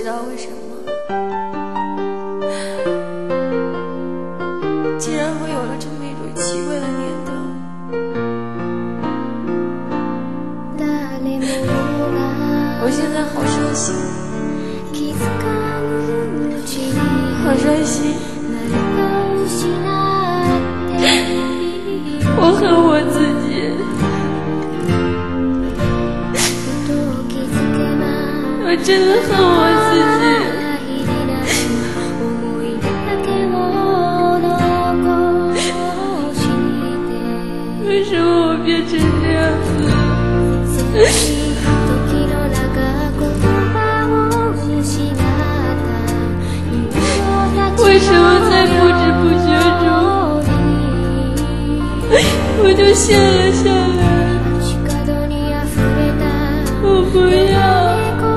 道为什么，竟然会有了这么一种奇怪的念头。我现在好伤心，好伤心，我恨我自己，我真的恨我自己。为什么我变成这样子？为什么在不知不觉中，我就陷了下来？我不要。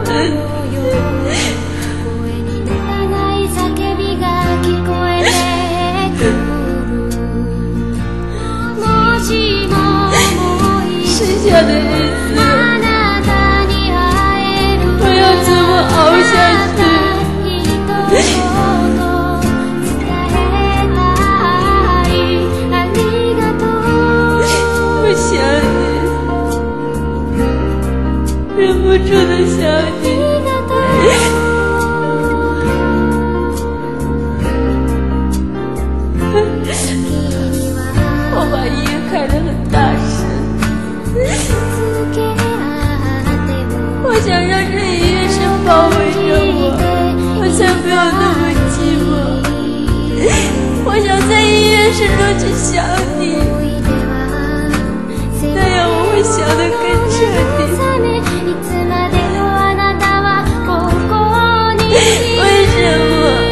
剩下的日子，我要怎么熬下去？我想你，忍不住的想你。我把音乐开得很大声，我想让这音乐声包围着我，我才不要那么寂寞。我想在音乐声中去想你，那样我会想得更彻底。为什么？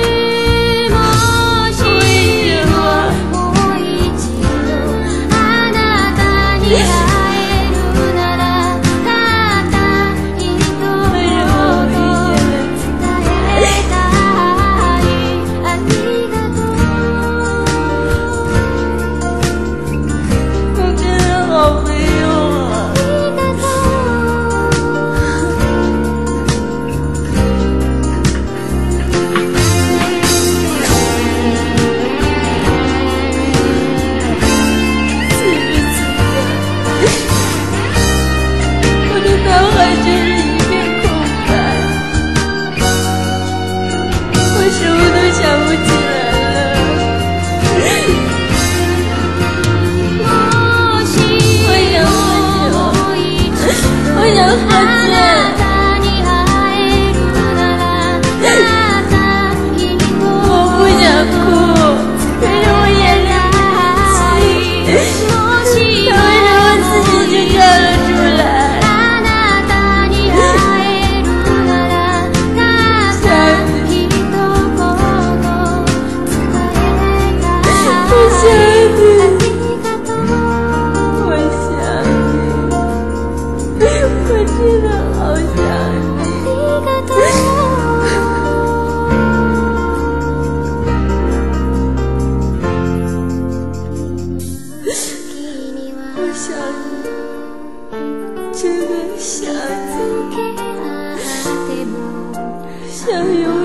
真的想你，想永